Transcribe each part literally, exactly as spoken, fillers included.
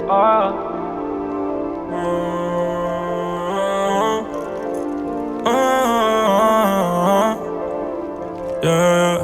Yeah.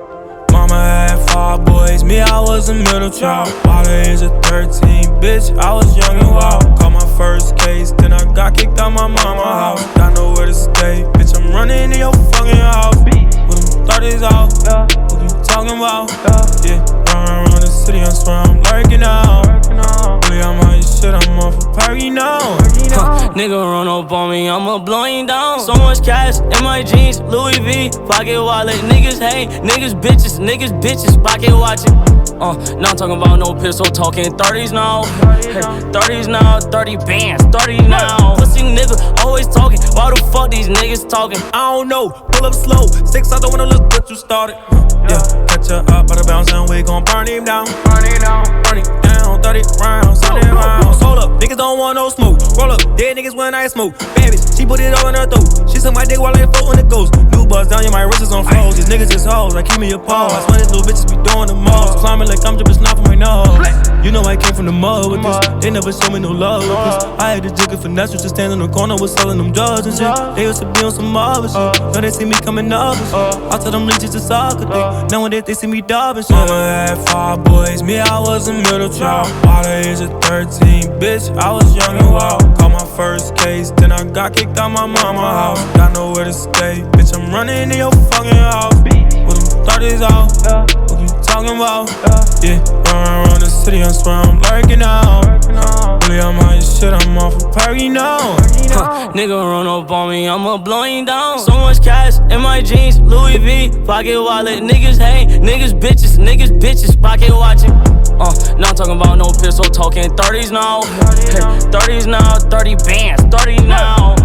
Mama had five boys, me, I was a middle child. By the age of thirteen, bitch, I was young and wild. Caught my first case, then I got kicked out my mama house. Got nowhere to stay, bitch, I'm running in your fucking house. With them thirties out, what you talking about? Yeah, run around the city, I swear I'm lurking out. Really, I'm on your shit, I'm off a party now. Huh, nigga run up on me, I'ma blow him down. So much cash in my jeans, Louis V, pocket wallet. Niggas hate, niggas bitches, niggas bitches, pocket watching. Uh, not talking about no pistol, talking thirties now. Hey, thirties now, thirty bands, thirty now. Pussy nigga always talking, why the fuck these niggas talking? I don't know, pull up slow, six out the window, look what you started. Yeah, catch her up by the bounce and we gon' burn him down. Burn him down, burn him down, thirty rounds, thirty rounds. Hold up, niggas don't want no smoke. Roll up, dead niggas when I smoke. Bad bitch, she put it all in her throat. She suck my dick while I float in the ghost. New buzz down, yeah, my wrist is on froze. These niggas is hoes, like keep me a pole. I swear these little bitches be doing the most. Climbing like I'm drippin' snot from my nose. You know I came from the mud with this. They never show me no love with this. I had to jig it finesse, just stand in the corner with selling them drugs and shit. They used to be on some other shit. Now they see me coming up and shit. I tell them leeches it's soccer dick. Nowadays they see me dub and shit. Mama had five boys, me I was a middle child. By the age of thirteen, bitch, I was young and wild. Caught my first case, then I got kicked out my mama house. Got nowhere to stay, bitch, I'm running in your fucking house. With them thirties out, what you talking about? Yeah, run around the city, I swear I'm lurking out. Really, I'm on your shit, I'm off a party now. Huh, nigga run up on me, I'ma blow him down. So much cash in my jeans, Louis V, pocket wallet. Niggas hate, niggas bitches, niggas bitches, pocket watching. Uh, not talking about no pistol, talking thirties now. Hey, thirties now, thirty bands, thirty now.